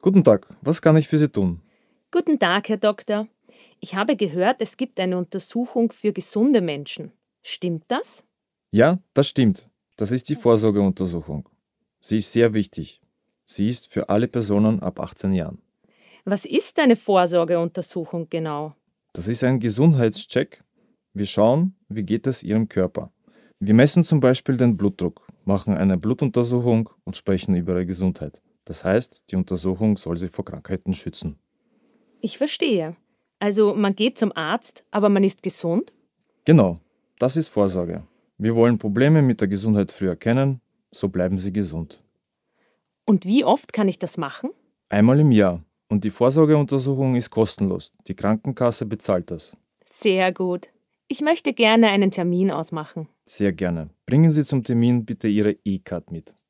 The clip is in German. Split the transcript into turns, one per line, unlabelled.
Guten Tag, was kann ich für Sie tun?
Guten Tag, Herr Doktor. Ich habe gehört, es gibt eine Untersuchung für gesunde Menschen. Stimmt das?
Ja, das stimmt. Das ist die Vorsorgeuntersuchung. Sie ist sehr wichtig. Sie ist für alle Personen ab 18 Jahren.
Was ist eine Vorsorgeuntersuchung genau?
Das ist ein Gesundheitscheck. Wir schauen, wie geht es Ihrem Körper. Wir messen zum Beispiel den Blutdruck, machen eine Blutuntersuchung und sprechen über Ihre Gesundheit. Das heißt, die Untersuchung soll Sie vor Krankheiten schützen.
Ich verstehe. Also man geht zum Arzt, aber man ist gesund?
Genau, das ist Vorsorge. Wir wollen Probleme mit der Gesundheit früh erkennen, so bleiben Sie gesund.
Und wie oft kann ich das machen?
Einmal im Jahr. Und die Vorsorgeuntersuchung ist kostenlos. Die Krankenkasse bezahlt das.
Sehr gut. Ich möchte gerne einen Termin ausmachen.
Sehr gerne. Bringen Sie zum Termin bitte Ihre E-Card mit.